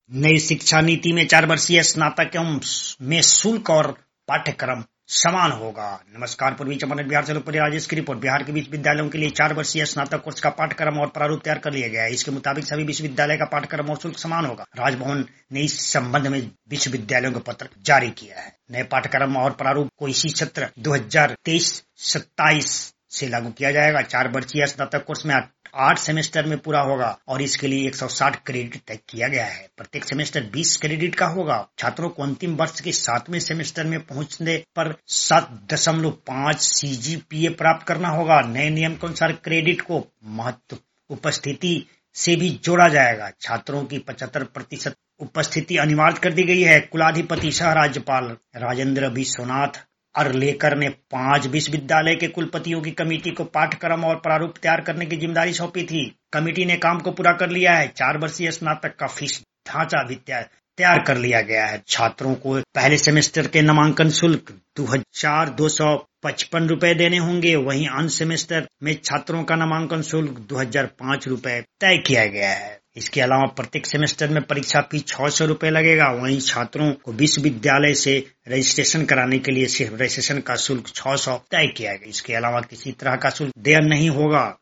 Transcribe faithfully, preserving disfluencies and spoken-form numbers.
नई शिक्षा नीति में चार वर्षीय स्नातक में शुल्क और पाठ्यक्रम समान होगा। नमस्कार, पूर्वी चंपारण बिहार से लोकप्रिय राजेश की रिपोर्ट। बिहार के विश्वविद्यालयों के लिए चार वर्षीय स्नातक कोर्स का पाठ्यक्रम और प्रारूप तैयार कर लिया गया है। इसके मुताबिक सभी विश्वविद्यालय का पाठ्यक्रम और शुल्क समान होगा। राजभवन ने इस संबंध में विश्वविद्यालयों को पत्र जारी किया है। नए पाठ्यक्रम और प्रारूप को इसी सत्र दो हजार तेईस सत्ताईस से लागू किया जाएगा। चार वर्षीय स्नातक कोर्स में आठ सेमेस्टर में पूरा होगा और इसके लिए एक सौ साठ क्रेडिट तय किया गया है। प्रत्येक सेमेस्टर बीस क्रेडिट का होगा। छात्रों को अंतिम वर्ष के सातवें सेमेस्टर में पहुंचने पर सात दशमलव पाँच सीजीपीए प्राप्त करना होगा। नए नियम के अनुसार क्रेडिट को महत्व उपस्थिति से भी जोड़ा जाएगा। छात्रों की पचहत्तर प्रतिशत उपस्थिति अनिवार्य कर दी गई है। कुलाधिपति सह राज्यपाल राजेंद्र विश्वनाथ अरलेकर ने पांच विश्वविद्यालय के कुलपतियों की कमेटी को पाठ्यक्रम और प्रारूप तैयार करने की जिम्मेदारी सौंपी थी। कमेटी ने काम को पूरा कर लिया है। चार वर्षीय स्नातक का फीस ढांचा भी तैयार कर लिया गया है। छात्रों को पहले सेमेस्टर के नामांकन शुल्क दो हजार दो सौ पचपन रूपए देने होंगे। वहीं अन्य सेमेस्टर में छात्रों का नामांकन शुल्क दो हजार पाँच रूपए तय किया गया है। इसके अलावा प्रत्येक सेमेस्टर में परीक्षा फीस छह सौ रूपये लगेगा। वहीं छात्रों को विश्वविद्यालय से रजिस्ट्रेशन कराने के लिए सिर्फ रजिस्ट्रेशन का शुल्क छह सौ तय किया गया। इसके अलावा किसी तरह का शुल्क देय नहीं होगा।